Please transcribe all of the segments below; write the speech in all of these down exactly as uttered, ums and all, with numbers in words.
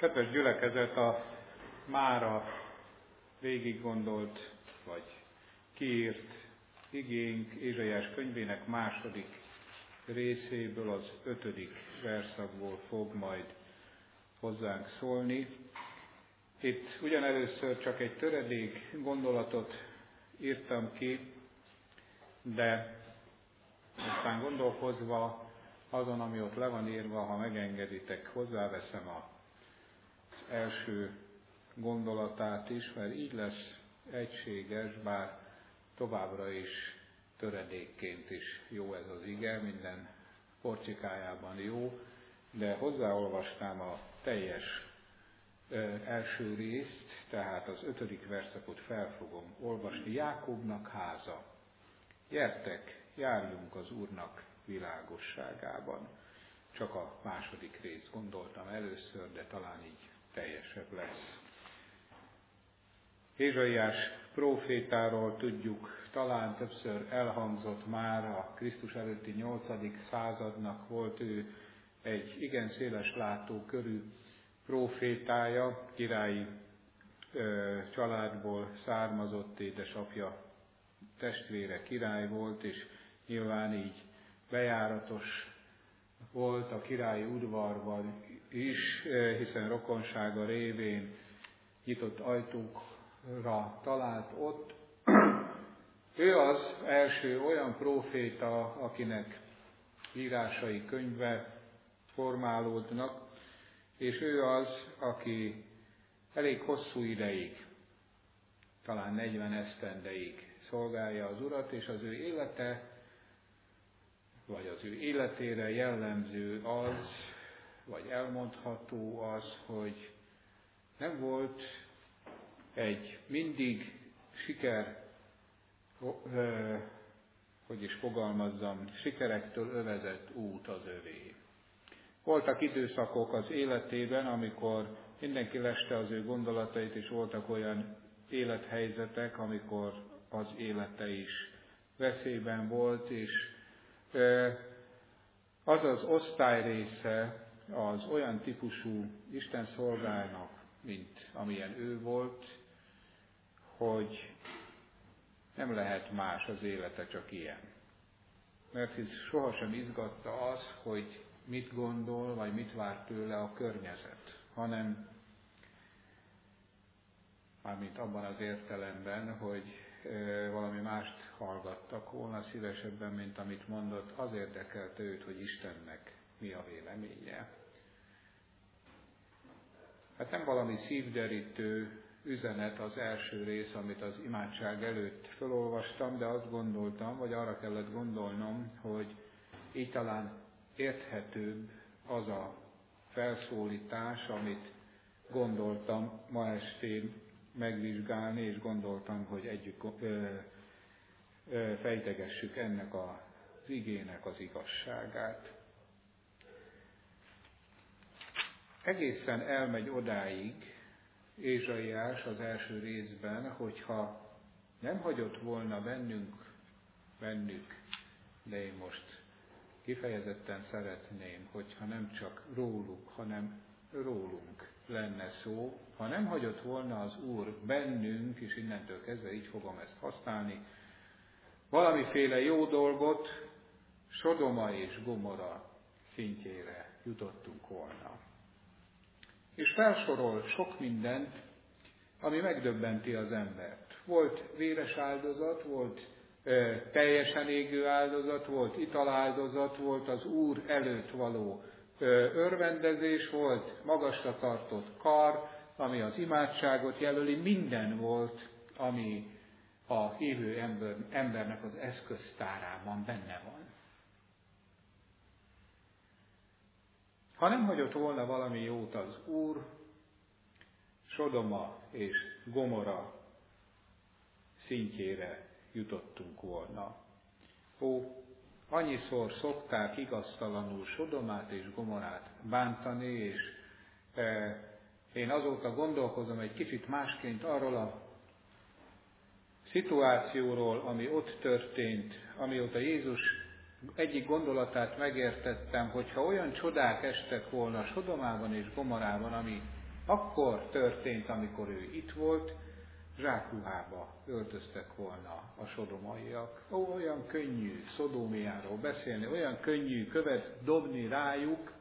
Kedves gyülekezet, a mára végig gondolt, vagy kiírt igénk Ézsaiás könyvének második részéből, az ötödik verszakból fog majd hozzánk szólni. Itt ugyanelőször csak egy töredék gondolatot írtam ki, de aztán gondolkozva azon, ami ott le van írva, ha megengeditek, hozzáveszem az első gondolatát is, mert így lesz egységes, bár továbbra is töredékként is jó ez az ige, minden porcikájában jó, de hozzáolvastám a teljes ö, első részt, tehát az ötödik verszakot fel fogom olvasni. Jákobnak háza, gyertek, járjunk az Úrnak világosságában. Csak a második részt gondoltam először, de talán így teljesebb lesz. Ézsaiás prófétáról tudjuk, talán többször elhangzott már, a Krisztus előtti nyolcadik századnak volt ő egy igen széles látókörű prófétája, királyi ö, családból származott, édesapja testvére király volt, és nyilván így bejáratos volt a királyi udvarban is, hiszen rokonsága révén nyitott ajtókra talált ott. Ő az első olyan próféta, akinek írásai könyve formálódnak, és ő az, aki elég hosszú ideig, talán negyven esztendeig szolgálja az Urat, és az ő élete, vagy az ő életére jellemző az, vagy elmondható az, hogy nem volt egy mindig siker, hogy is fogalmazzam, sikerektől övezett út az övé. Voltak időszakok az életében, amikor mindenki leste az ő gondolatait, és voltak olyan élethelyzetek, amikor az élete is veszélyben volt, és az az osztály része az olyan típusú Isten szolgálnak, mint amilyen ő volt, hogy nem lehet más az élete, csak ilyen. Mert hisz sohasem izgatta az, hogy mit gondol, vagy mit vár tőle a környezet, hanem mármint abban az értelemben, hogy e, valami mást hallgattak volna szívesebben, mint amit mondott, az érdekelte őt, hogy Istennek mi a véleménye. Hát nem valami szívderítő üzenet az első rész, amit az imádság előtt felolvastam, de azt gondoltam, vagy arra kellett gondolnom, hogy így talán érthetőbb az a felszólítás, amit gondoltam ma estén megvizsgálni, és gondoltam, hogy együtt ö, ö, fejtegessük ennek az igének az igazságát. Egészen elmegy odáig Ézsaiás az első részben, hogyha nem hagyott volna bennünk, bennük, de én most kifejezetten szeretném, hogyha nem csak róluk, hanem rólunk lenne szó, ha nem hagyott volna az Úr bennünk, és innentől kezdve így fogom ezt használni, valamiféle jó dolgot Sodoma és Gomora szintjére jutottunk volna. És felsorol sok mindent, ami megdöbbenti az embert. Volt véres áldozat, volt ö, teljesen égő áldozat, volt italáldozat, volt az Úr előtt való ö, örvendezés, volt magasra tartott kar, ami az imádságot jelöli, minden volt, ami a hívő ember, embernek az eszköztárában benne van. Ha nem hagyott volna valami jót az Úr, Sodoma és Gomora szintjére jutottunk volna. Ó, annyiszor szokták igaztalanul Sodomát és Gomorát bántani, és e, én azóta gondolkozom egy kicsit másként arról a szituációról, ami ott történt, amióta Jézus egyik gondolatát megértettem, hogyha olyan csodák estek volna Sodomában és Gomorában, ami akkor történt, amikor ő itt volt, zsákruhába öltöztek volna a sodomaiak. Ó, olyan könnyű Szodómiáról beszélni, olyan könnyű követ dobni rájuk,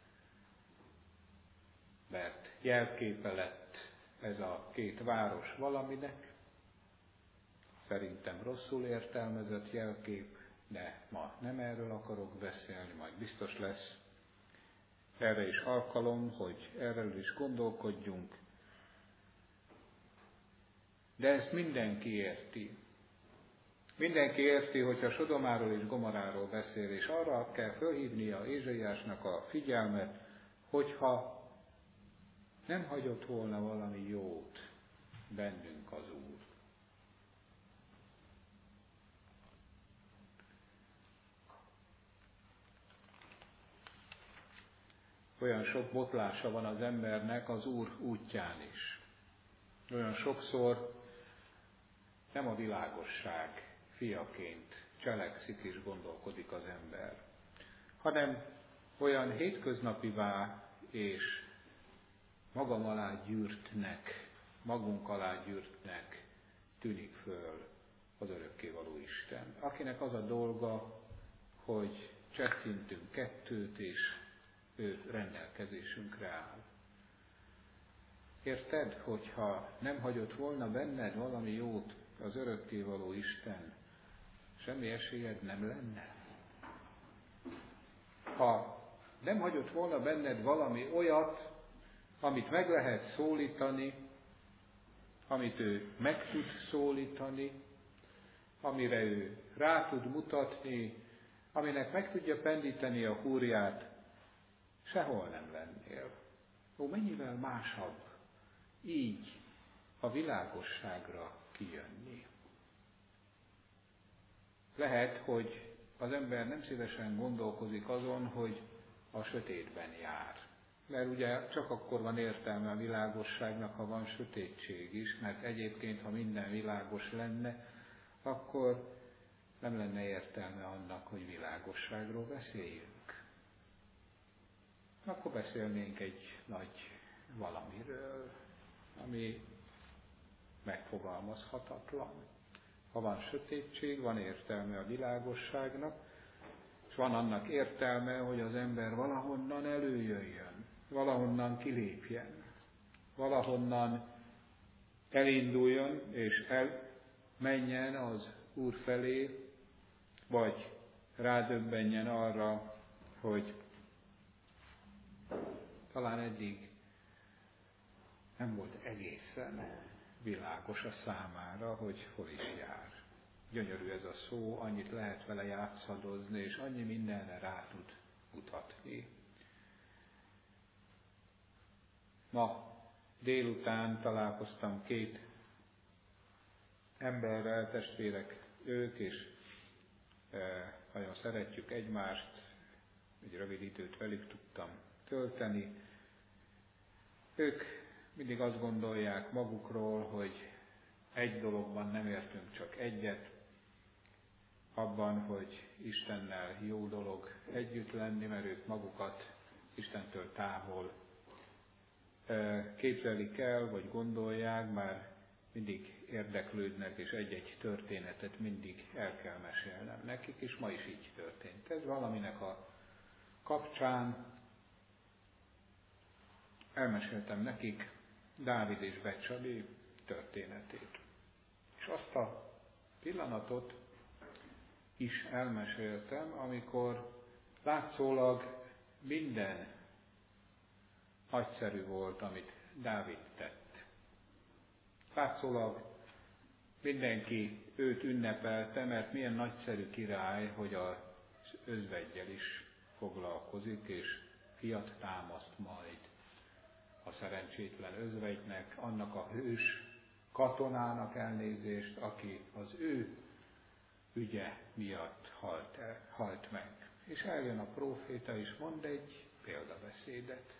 mert jelképe lett ez a két város valaminek. Szerintem rosszul értelmezett jelkép, de ma nem erről akarok beszélni, majd biztos lesz erre is alkalom, hogy erről is gondolkodjunk. De ezt mindenki érti. Mindenki érti, hogyha Sodomáról és Gomoráról beszél, és arra kell fölhívnia Ézsaiásnak a figyelmet, hogyha nem hagyott volna valami jót bennünk az Úr. Olyan sok botlása van az embernek az Úr útján is. Olyan sokszor nem a világosság fiaként cselekszik és gondolkodik az ember, hanem olyan hétköznapivá és magam alá gyűrtnek, magunk alá gyűrtnek tűnik föl az örökkévaló Isten, akinek az a dolga, hogy csettintünk kettőt, és ő rendelkezésünkre áll. Érted, hogyha nem hagyott volna benned valami jót az örökkévaló Isten, semmi esélyed nem lenne? Ha nem hagyott volna benned valami olyat, amit meg lehet szólítani, amit ő meg tud szólítani, amire ő rá tud mutatni, aminek meg tudja pendíteni a húrját, sehol nem lennél. Ó, mennyivel másabb így a világosságra kijönni. Lehet, hogy az ember nem szívesen gondolkozik azon, hogy a sötétben jár. Mert ugye csak akkor van értelme a világosságnak, ha van sötétség is, mert egyébként, ha minden világos lenne, akkor nem lenne értelme annak, hogy világosságról beszéljünk. Akkor beszélnénk egy nagy valamiről, ami megfogalmazhatatlan. Ha van sötétség, van értelme a világosságnak, és van annak értelme, hogy az ember valahonnan előjöjjön, valahonnan kilépjen, valahonnan elinduljon és elmenjen az Úr felé, vagy rádöbbenjen arra, hogy talán eddig nem volt egészen világos a számára, hogy hol is jár. Gyönyörű ez a szó, annyit lehet vele játszadozni, és annyi mindenre rá tud mutatni. Ma délután találkoztam két emberrel, testvérek ők, és e, nagyon szeretjük egymást, egy rövid időt velük tudtam tölteni. Ők mindig azt gondolják magukról, hogy egy dologban nem értünk csak egyet, abban, hogy Istennel jó dolog együtt lenni, mert ők magukat Istentől távol képzelik el, vagy gondolják, már mindig érdeklődnek, és egy-egy történetet mindig el kell mesélnem nekik, és ma is így történt. Ez valaminek a kapcsán elmeséltem nekik Dávid és Betsabe történetét. És azt a pillanatot is elmeséltem, amikor látszólag minden nagyszerű volt, amit Dávid tett. Látszólag mindenki őt ünnepelte, mert milyen nagyszerű király, hogy az özveggyel is foglalkozik, és fiat támaszt majd a szerencsétlen özvegynek, annak a hős katonának elnézést, aki az ő ügye miatt halt, el, halt meg. És eljön a próféta, és mond egy példabeszédet.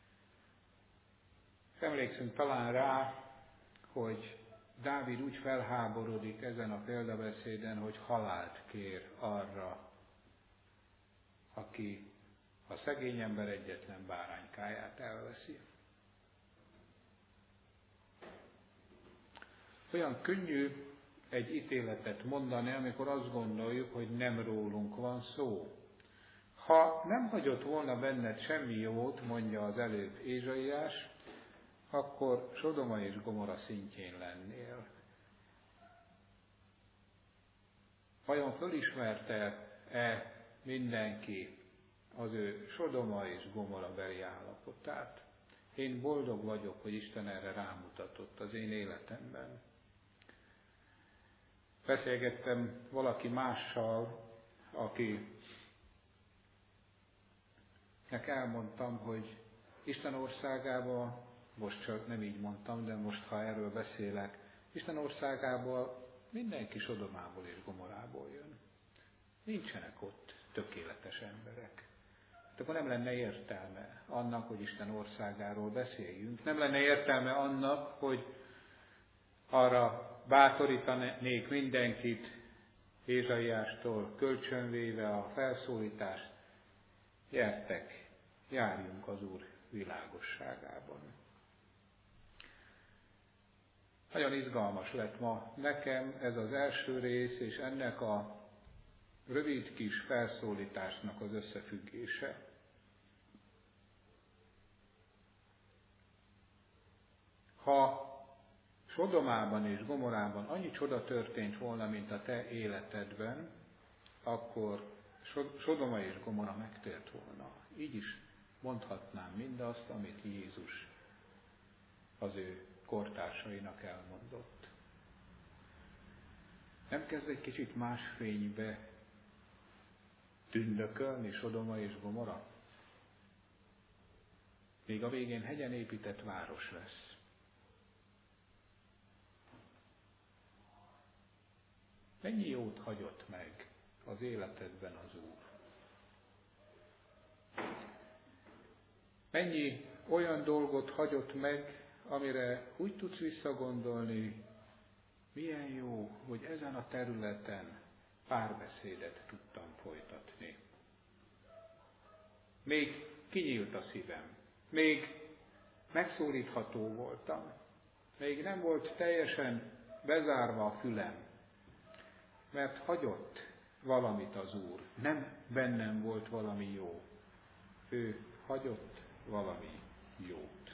Emlékszünk talán rá, hogy Dávid úgy felháborodik ezen a példabeszéden, hogy halált kér arra, aki a szegény ember egyetlen báránykáját elveszi. Olyan könnyű egy ítéletet mondani, amikor azt gondoljuk, hogy nem rólunk van szó. Ha nem hagyott volna benned semmi jót, mondja az előbb Ézsaiás, akkor Sodoma és Gomora szintjén lennél. Vajon fölismerte-e mindenki az ő Sodoma és Gomora beli állapotát? Én boldog vagyok, hogy Isten erre rámutatott az én életemben. Beszélgettem valaki mással, akinek elmondtam, hogy Isten országában, most csak nem így mondtam, de most ha erről beszélek, Isten országában mindenki Sodomából és Gomorából jön. Nincsenek ott tökéletes emberek. De akkor nem lenne értelme annak, hogy Isten országáról beszéljünk. Nem lenne értelme annak, hogy arra bátorítanék mindenkit, Ézsaiástól kölcsönvéve a felszólítást, gyertek, járjunk az Úr világosságában. Nagyon izgalmas lett ma nekem ez az első rész, és ennek a rövid kis felszólításnak az összefüggése. Ha Sodomában és Gomorában annyi csoda történt volna, mint a te életedben, akkor Sodoma és Gomora megtért volna. Így is mondhatnám mindazt, amit Jézus az ő kortársainak elmondott. Nem kezd egy kicsit más fénybe tündökölni Sodoma és Gomora? Még a végén hegyen épített város lesz. Mennyi jót hagyott meg az életedben az Úr? Mennyi olyan dolgot hagyott meg, amire úgy tudsz visszagondolni, milyen jó, hogy ezen a területen párbeszédet tudtam folytatni. Még kinyílt a szívem, még megszólítható voltam, még nem volt teljesen bezárva a fülem, mert hagyott valamit az Úr. Nem bennem volt valami jó. Ő hagyott valami jót.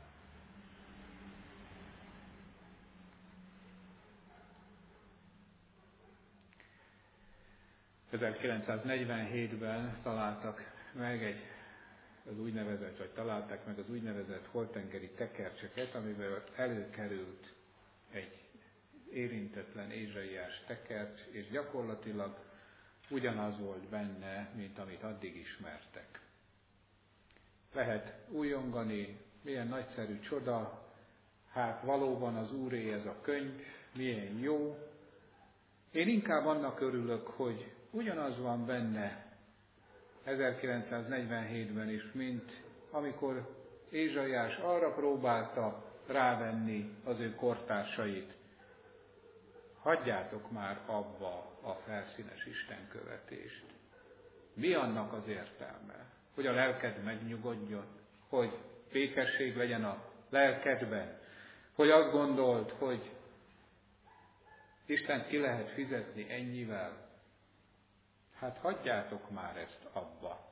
ezerkilencszáznegyvenhétben találtak meg egy, az úgynevezett, vagy találták meg az úgynevezett holttengeri tekercseket, amivel előkerült egy érintetlen Ézsaiás tekercs, és gyakorlatilag ugyanaz volt benne, mint amit addig ismertek. Lehet újongani, milyen nagyszerű csoda, hát valóban az Úré ez a könyv, milyen jó. Én inkább annak örülök, hogy ugyanaz van benne ezerkilencszáznegyvenhétben is, mint amikor Ézsaiás arra próbálta rávenni az ő kortársait. Hagyjátok már abba a felszínes istenkövetést. Mi annak az értelme? Hogy a lelked megnyugodjon, hogy békesség legyen a lelkedben, hogy azt gondold, hogy Istent ki lehet fizetni ennyivel. Hát hagyjátok már ezt abba.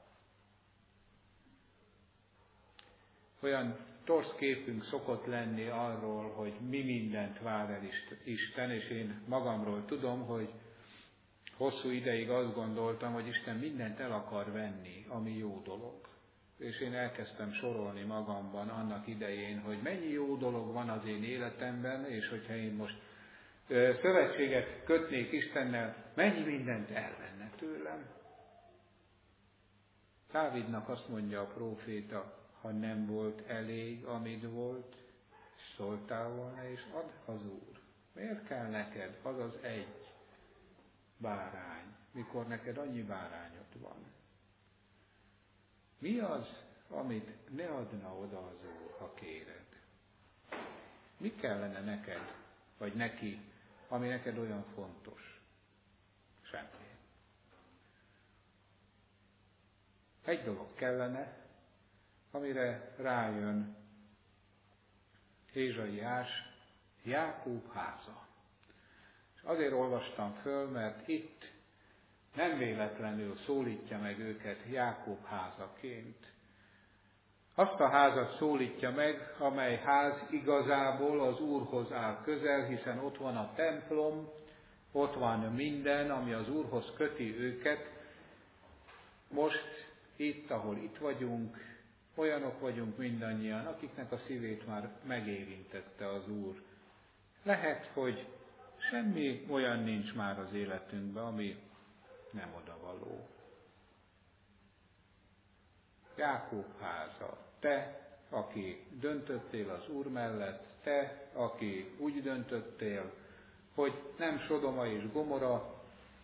Olyan torz képünk szokott lenni arról, hogy mi mindent vár el Isten, és én magamról tudom, hogy hosszú ideig azt gondoltam, hogy Isten mindent el akar venni, ami jó dolog. És én elkezdtem sorolni magamban annak idején, hogy mennyi jó dolog van az én életemben, és hogyha én most ö, szövetséget kötnék Istennel, mennyi mindent elvenne tőlem. Dávidnak azt mondja a próféta, ha nem volt elég, amit volt, szóltál volna, és add az Úr. Miért kell neked az az egy bárány, mikor neked annyi bárányod van? Mi az, amit ne adna oda az Úr, ha kéred? Mi kellene neked, vagy neki, ami neked olyan fontos? Semmi. Egy dolog kellene, amire rájön Ézsaiás, Jákób háza. És azért olvastam föl, mert itt nem véletlenül szólítja meg őket Jákób házaként. Azt a házat szólítja meg, amely ház igazából az Úrhoz áll közel, hiszen ott van a templom, ott van minden, ami az Úrhoz köti őket. Most itt, ahol itt vagyunk, olyanok vagyunk mindannyian, akiknek a szívét már megérintette az Úr. Lehet, hogy semmi olyan nincs már az életünkben, ami nem odavaló. Jákób háza, te, aki döntöttél az Úr mellett, te, aki úgy döntöttél, hogy nem Sodoma és Gomora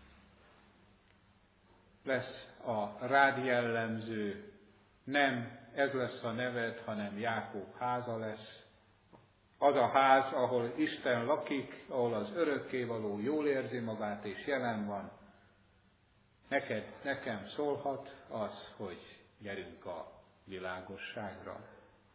lesz a rád jellemző, nem ez lesz a neved, hanem Jákób háza lesz. Az a ház, ahol Isten lakik, ahol az örökkévaló jól érzi magát és jelen van. Neked, nekem szólhat az, hogy gyerünk a világosságra.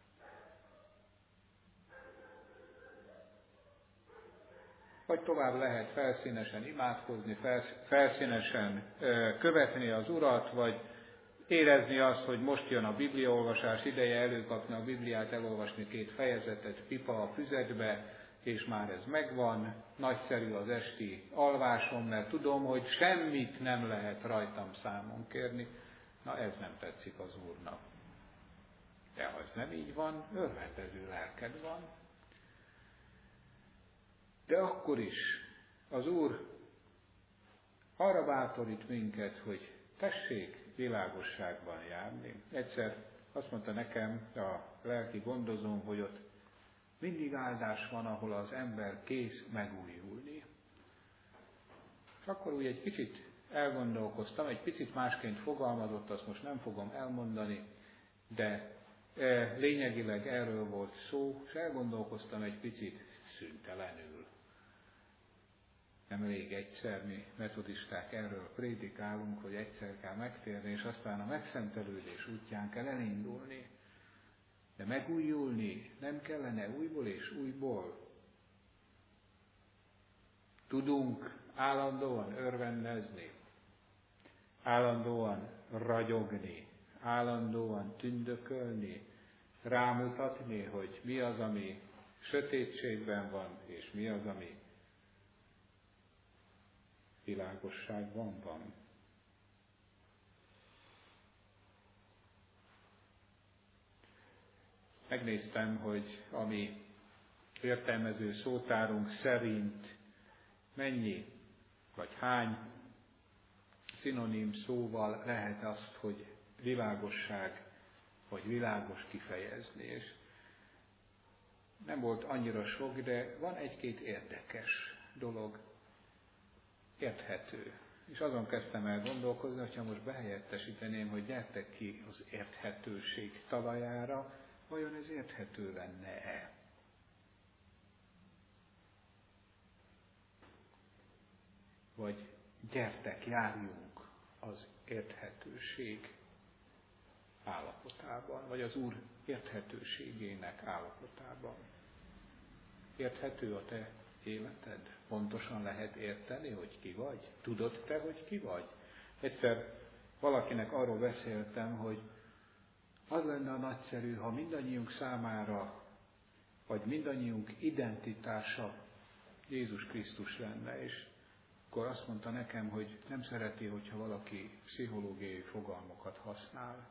Vagy tovább lehet felszínesen imádkozni, felszínesen követni az Urat, vagy érezni azt, hogy most jön a bibliaolvasás ideje, előkapni a Bibliát, elolvasni két fejezetet, pipa a füzetbe, és már ez megvan, nagyszerű az esti alvásom, mert tudom, hogy semmit nem lehet rajtam számon kérni. Na ez nem tetszik az Úrnak. De ha ez nem így van, örvendező lelked van. De akkor is az Úr arra bátorít minket, hogy tessék világosságban járni. Egyszer azt mondta nekem a lelki gondozóm, hogy ott mindig áldás van, ahol az ember kész megújulni. És akkor úgy egy kicsit elgondolkoztam, egy picit másként fogalmazott, azt most nem fogom elmondani, de e, lényegileg erről volt szó, és elgondolkoztam egy picit szüntelenül. Nem elég egyszer, mi metodisták erről prédikálunk, hogy egyszer kell megtérni, és aztán a megszentelődés útján kell elindulni. De megújulni nem kellene újból és újból. Tudunk állandóan örvendezni, állandóan ragyogni, állandóan tündökölni, rámutatni, hogy mi az, ami sötétségben van, és mi az, ami világosságban van. Megnéztem, hogy a mi értelmező szótárunk szerint mennyi, vagy hány szinonim szóval lehet azt, hogy világosság, vagy világos kifejezni. És nem volt annyira sok, de van egy-két érdekes dolog. Érthető. És azon kezdtem el gondolkozni, hogyha most behelyettesíteném, hogy gyertek ki az érthetőség talajára, vajon ez érthető lenne-e? Vagy gyertek, járjunk az érthetőség állapotában, vagy az Úr érthetőségének állapotában. Érthető a te életed? Pontosan lehet érteni, hogy ki vagy? Tudod te, hogy ki vagy? Egyszer valakinek arról beszéltem, hogy az lenne a nagyszerű, ha mindannyiunk számára, vagy mindannyiunk identitása Jézus Krisztus lenne, és akkor azt mondta nekem, hogy nem szereti, hogyha valaki pszichológiai fogalmakat használ.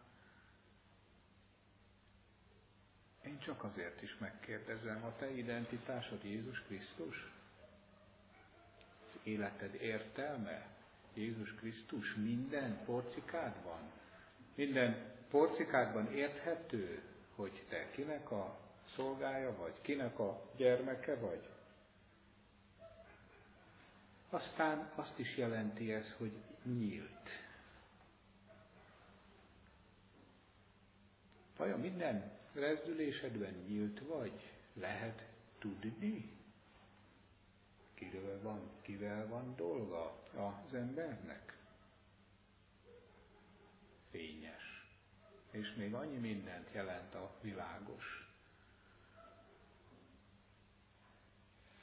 Én csak azért is megkérdezem, a te identitásod Jézus Krisztus? Az életed értelme Jézus Krisztus minden porcikádban? Minden porcikádban érthető, hogy te kinek a szolgája vagy, kinek a gyermeke vagy? Aztán azt is jelenti ez, hogy nyílt. Vajon minden rezdülésedben nyílt vagy? Lehet tudni? Kiről van, kivel van dolga az embernek? Fényes. És még annyi mindent jelent a világos.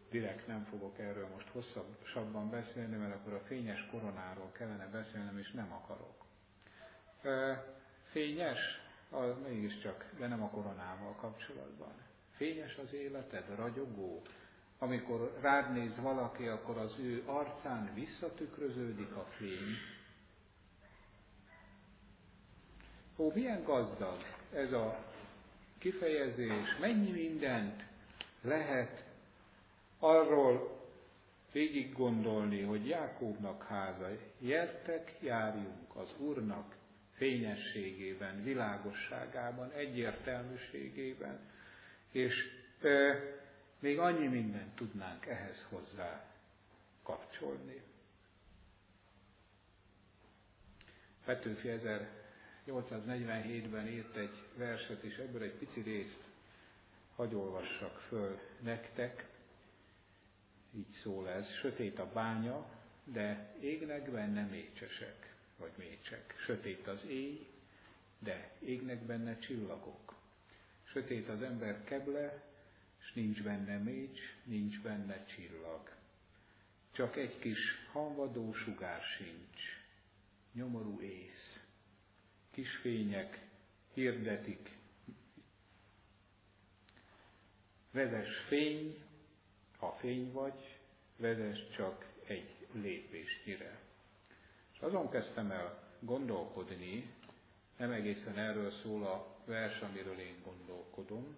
direkt nem fogok erről most hosszabban beszélni, mert akkor a fényes koronáról kellene beszélnem, és nem akarok. Fényes, az mégiscsak, de nem a koronával kapcsolatban. Fényes az életed, ragyogó. Amikor rád néz valaki, akkor az ő arcán visszatükröződik a fény. Ó, milyen gazdag ez a kifejezés, mennyi mindent lehet arról végig gondolni, hogy Jákóbnak háza, gyertek, járjunk az Úrnak fényességében, világosságában, egyértelműségében, és e, még annyi mindent tudnánk ehhez hozzá kapcsolni. Petőfi ezernyolcszáznegyvenhétben írt egy verset, és ebből egy pici részt hadd olvassak föl nektek. Így szól ez: sötét a bánya, de égnek benne mécsesek, vagy mécsek. Sötét az éj, de égnek benne csillagok. Sötét az ember keble, s nincs benne mécs, nincs benne csillag. Csak egy kis hamvadó sugár sincs, nyomorú ész. Kis fények hirdetik. Vezess fény, ha fény vagy, vezess csak egy lépésnyire. És azon kezdtem el gondolkodni, nem egészen erről szól a vers, amiről én gondolkodom,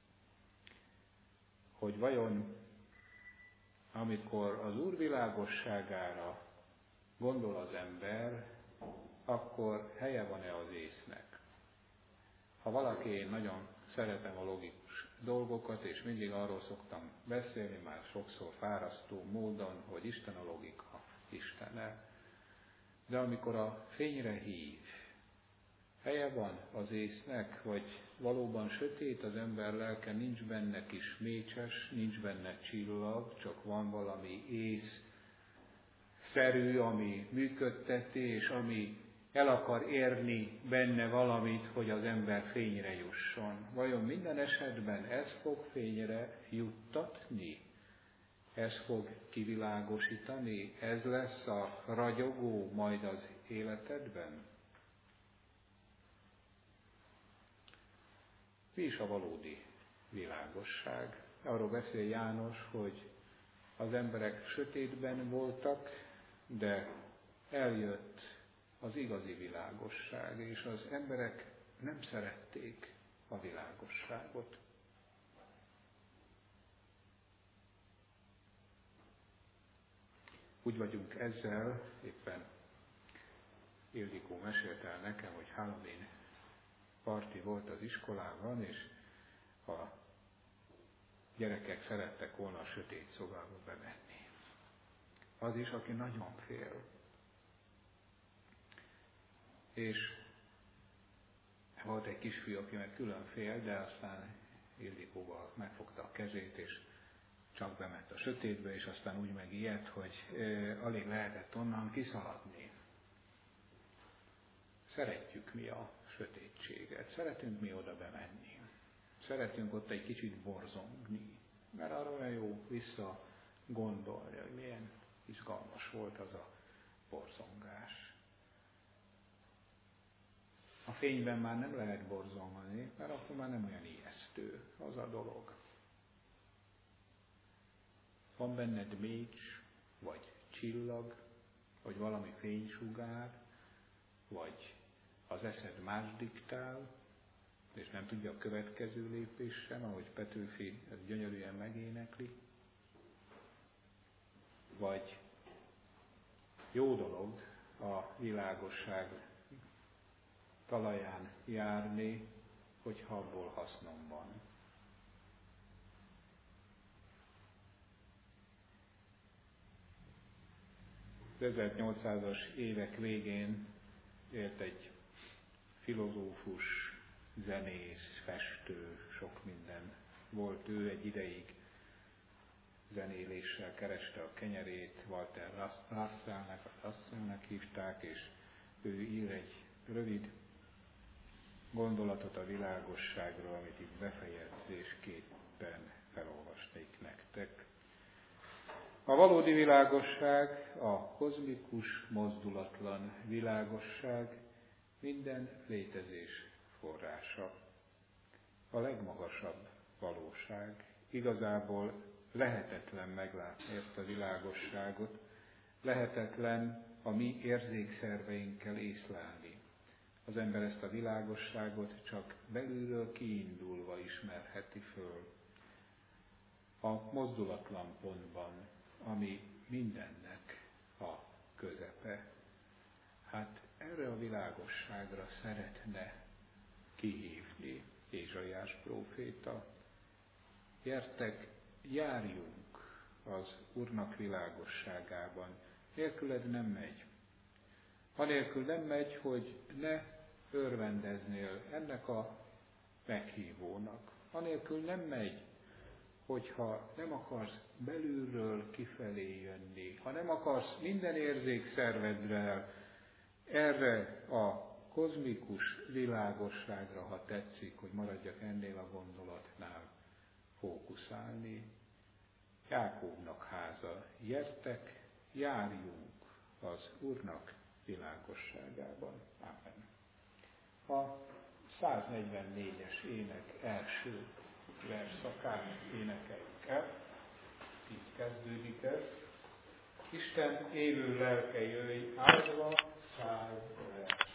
hogy vajon amikor az Úr világosságára gondol az ember, akkor helye van-e az észnek? Ha valaki, én nagyon szeretem a logikus dolgokat, és mindig arról szoktam beszélni, már sokszor fárasztó módon, hogy Isten a logika Istene. De amikor a fényre hív, helye van az észnek, vagy valóban sötét az ember lelke, nincs benne kis mécses, nincs benne csillag, csak van valami észszerű, ami működteti, és ami el akar érni benne valamit, hogy az ember fényre jusson. Vajon minden esetben ez fog fényre juttatni? Ez fog kivilágosítani? Ez lesz a ragyogó majd az életedben? Mi is a valódi világosság? Arról beszél János, hogy az emberek sötétben voltak, de eljött az igazi világosság, és az emberek nem szerették a világosságot. Úgy vagyunk ezzel, éppen Ildikó mesélte el nekem, hogy Halloween parti volt az iskolában, és a gyerekek szerettek volna a sötét szobába bemenni. Az is, aki nagyon fél. És volt egy kisfiú, aki meg külön fél, de aztán Ildikóval megfogta a kezét, és csak bement a sötétbe, és aztán úgy megijedt, hogy e, alig lehetett onnan kiszaladni. Szeretjük mi a sötétséget, szeretünk mi oda bemenni. Szeretünk ott egy kicsit borzongni, mert arra olyan jó visszagondolni, hogy milyen izgalmas volt az a borzongás. A fényben már nem lehet borzongani, mert akkor már nem olyan ijesztő az a dolog. Van benned mécs, vagy csillag, vagy valami fénysugár, vagy az eszed más diktál, és nem tudja a következő lépés sem, ahogy Petőfi ez gyönyörűen megénekli. Vagy jó dolog a világosság talaján járni, hogyha abból hasznom van. Az ezernyolcszázas évek végén élt egy filozófus, zenész, festő, sok minden volt ő, egy ideig zenéléssel kereste a kenyerét, Walter Russellnek, a Russellnek hívták, és ő ír egy rövid gondolatot a világosságról, amit itt befejezésképpen felolvasnék nektek. A valódi világosság, a kozmikus, mozdulatlan világosság minden létezés forrása. A legmagasabb valóság. Igazából lehetetlen meglátni ezt a világosságot, lehetetlen a mi érzékszerveinkkel észlelni. Az ember ezt a világosságot csak belülről kiindulva ismerheti föl. A mozdulatlan pontban, ami mindennek a közepe. Hát erre a világosságra szeretne kihívni Ézsaiás próféta. Gyertek, járjunk az Úrnak világosságában. Nélküled nem megy. Anélkül nem megy, hogy ne örvendeznél ennek a meghívónak. Anélkül nem megy, hogyha nem akarsz belülről kifelé jönni, ha nem akarsz minden érzékszerveddel erre a kozmikus világosságra, ha tetszik, hogy maradjak ennél a gondolatnál, fókuszálni. Jákóbnak háza, gyertek, járjunk az Úrnak világosságában. Ámen. A száznegyvennégyes ének első versszakát énekeljük el. Így kezdődik ez. Isten élő lelke jöjj, áldva szállj le.